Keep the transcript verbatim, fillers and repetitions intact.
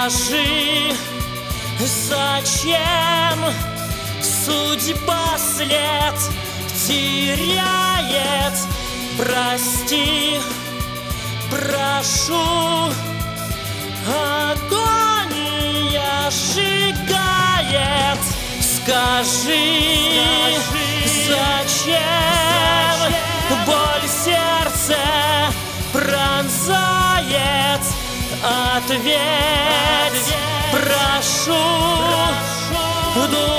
Скажи, зачем судьба след теряет? Прости, прошу, агония сжигает. Скажи, зачем боль сердце пронзает? Ответь, прошу, душа.